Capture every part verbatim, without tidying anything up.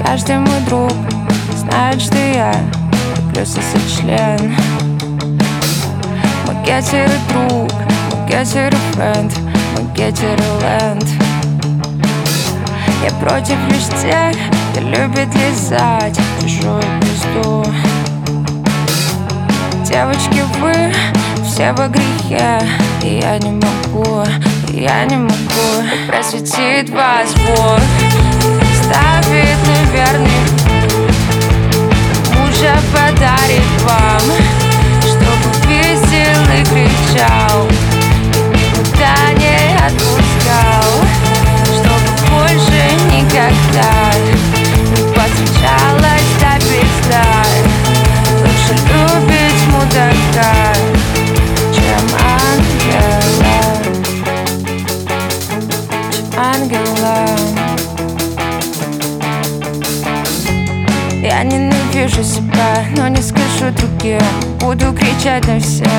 Каждый мой друг знает, что я люблю сосать член. Мой гетеро друг, мой гетеро френд, мой гетеро ленд. Я против лишь тех, кто любит лизать чужую пизду. Девочки, вы все во грехе, и я не могу, и я не могу. Просветит вас Бог, ставит на верный путь. Мужа подарит вам, чтобы видел и кричал, никуда не отпускал, чтобы больше никогда не подключалась до пизда. Лучше любить мудака, чем ангела, чем ангела. Я ненавижу себя, но не скажу другим. Буду кричать на всех.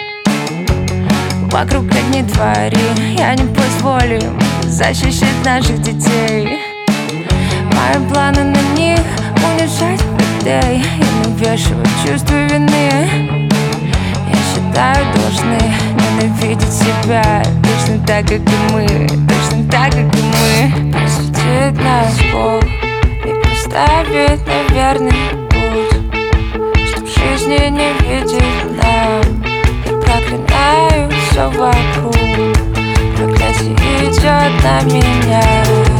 Вокруг одни твари, я не позволю им защищать наших детей. Мои планы на них унижать людей и навешивать чувство вины. Я считаю, должны ненавидеть себя точно так, как и мы, точно так, как и мы. Просветит нас Бог и поставит на верный путь, чтоб жизни не видеть нам. Я проклинаю все вокруг, проклятие идет на меня.